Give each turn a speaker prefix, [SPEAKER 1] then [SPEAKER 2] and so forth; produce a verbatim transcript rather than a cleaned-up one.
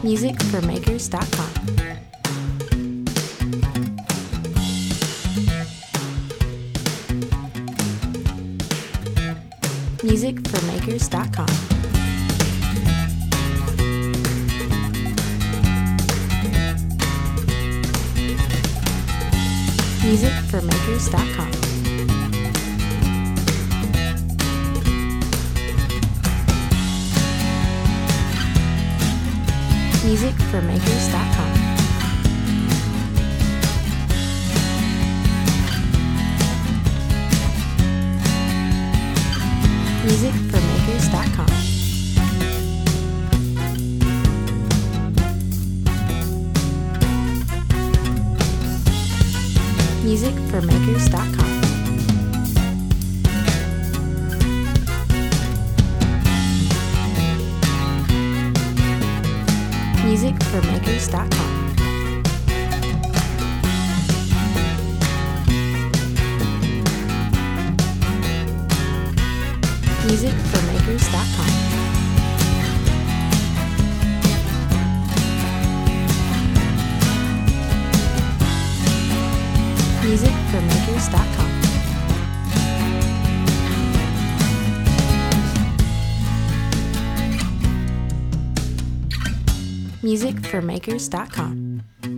[SPEAKER 1] music for makers dot com. music for makers dot com. music for makers dot com. music for makers dot com. music for makers dot com. music for makers dot com. music for makers dot com. music for makers dot com. music for makers dot com. music for makers dot com.